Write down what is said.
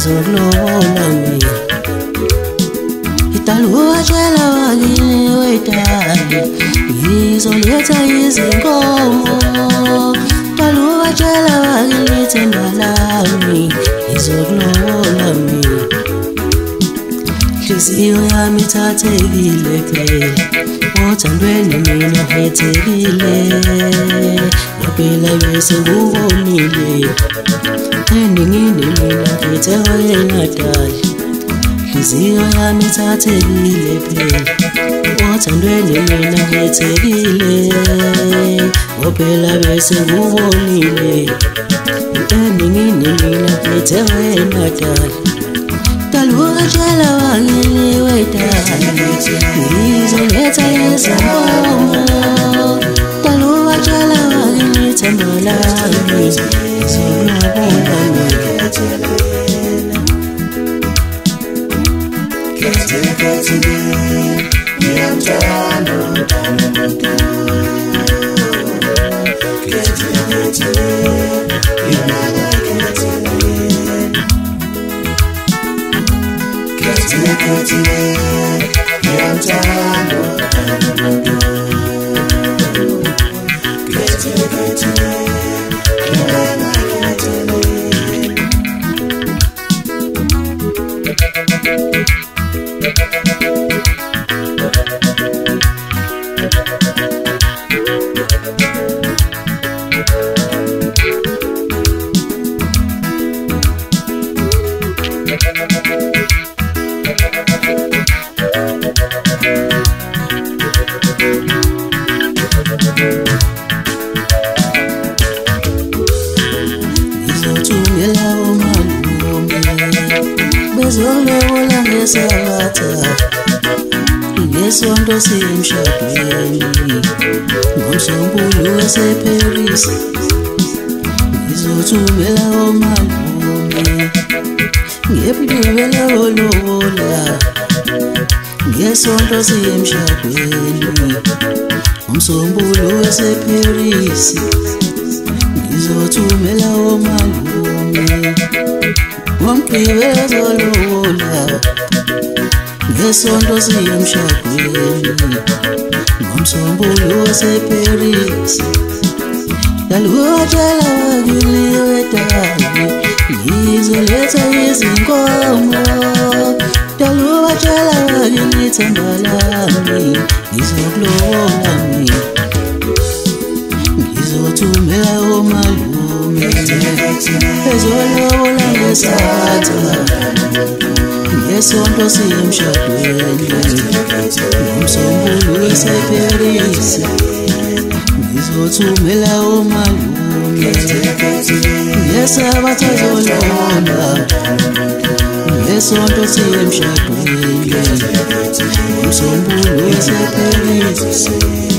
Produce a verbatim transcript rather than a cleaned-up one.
ngizokulobola mina. Ngidalwatshela wakini wedali, ngizoletha izinkomo. Ngidalwatshela wakini ithemba lami, ngizokulobola mina. Inhliziyo yami ithathekile phela, othandweni mina ngihethekile. Ngaphela bese ngubonile, eningini mina ngithe wena dali. Inhliziyo yami ithathekile phela, othandweni mina ngihethekile. Ngaphela bese ngubonile, eningini mina ngithe wena dali. Ngidalwatshela wakini wedali, ngizoletha izinkomo. Ngidalwatshela wakini ithemba lami, ngizokulobola mina. Ngizothungela umalume, bezolobola ngeSabatha, ngeSonto siye emshadweni, ngoMsombuluko eseParis. Ngizothungela umalume, ngiyepilibela olobola, ngeSonto siye emshadweni, ngoMsombuluko eseParis. Ngizothumela umalume, ngoMgqibelo ezolobola, ngeSonto siye emshadweni, ngoMsombuluko eseParis. Ngidalwatshela wakini wedali, ngizoletha izinkomo. Ngidalwatshela wakini ithemba lami, ngizokulobola mina. Ngizothumela umalume, bezolobola ngeSabatha, ngeSonto siye emshadweni, ngoMsombuluko eseParis. Ngizothumela umalume, ngeSabatha ezolobola, ngeSonto siye emshadweni, ngoMsombuluko eseParis.